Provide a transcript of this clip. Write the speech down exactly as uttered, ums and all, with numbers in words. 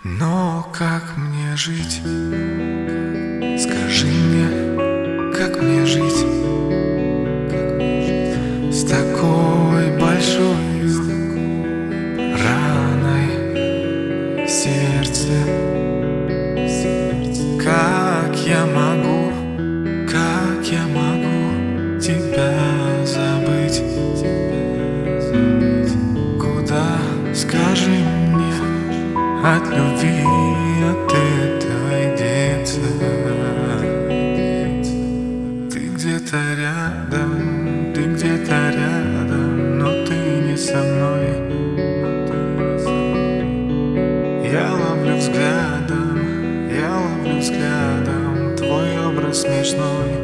Но как мне жить? Скажи мне, как мне жить с такой большой раной в сердце? Как я могу, как я могу тебя забыть? Куда, скажи мне, от любви от этой деться? Ты где-то рядом, ты где-то рядом, но ты не со мной. Я ловлю взглядом, я ловлю взглядом твой образ смешной.